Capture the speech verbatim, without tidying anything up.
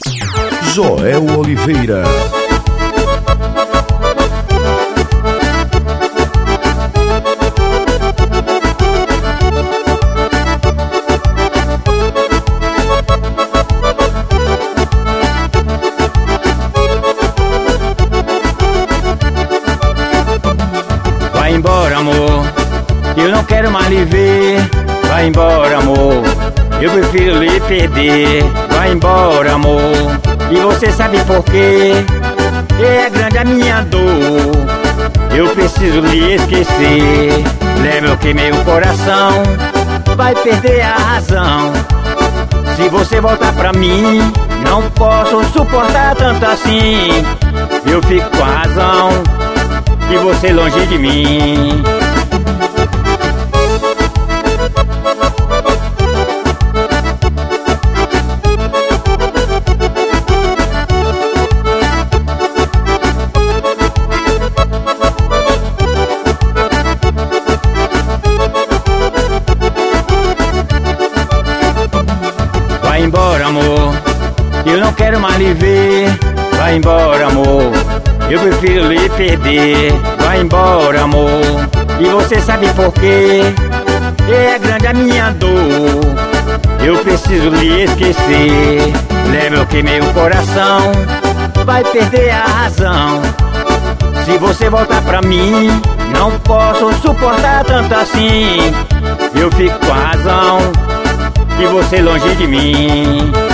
Joel Oliveira. Vai embora, amor, eu não quero mais lhe ver. Vai embora, amor, eu prefiro lhe perder. Vai embora, amor, e você sabe por quê? É grande a minha dor, eu preciso lhe esquecer. Lembra que meu coração vai perder a razão. Se você voltar pra mim, não posso suportar tanto assim. Eu fico com a razão e você longe de mim. Vai embora, amor, eu não quero mais lhe ver. Vai embora, amor, eu prefiro lhe perder. Vai embora, amor, e você sabe por quê? É grande a minha dor, eu preciso lhe esquecer. Lembra que meu coração vai perder a razão. Se você voltar pra mim, não posso suportar tanto assim. Eu fico com a razão e você longe de mim.